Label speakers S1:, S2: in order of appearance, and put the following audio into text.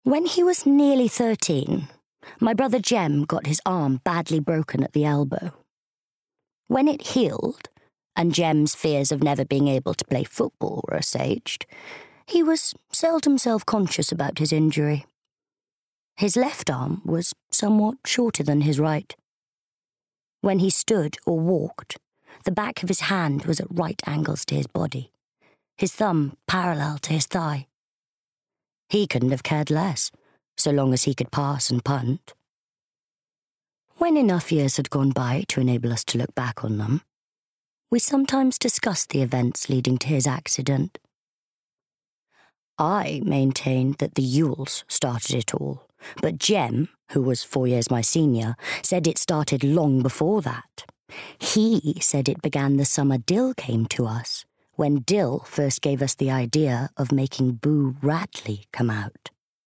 S1: When he was nearly 13, my brother Jem got his arm badly broken at the elbow. When it healed, and Jem's fears of never being able to play football were assuaged, he was seldom self-conscious about his injury. His left arm was somewhat shorter than his right. When he stood or walked, the back of his hand was at right angles to his body, his thumb parallel to his thigh. He couldn't have cared less, so long as he could pass and punt. When enough years had gone by to enable us to look back on them, we sometimes discussed the events leading to his accident. I maintained that the Yules started it all, but Jem, who was 4 years my senior, said it started long before that. He said it began the summer Dill came to us, when Dill first gave us the idea of making Boo Radley come out.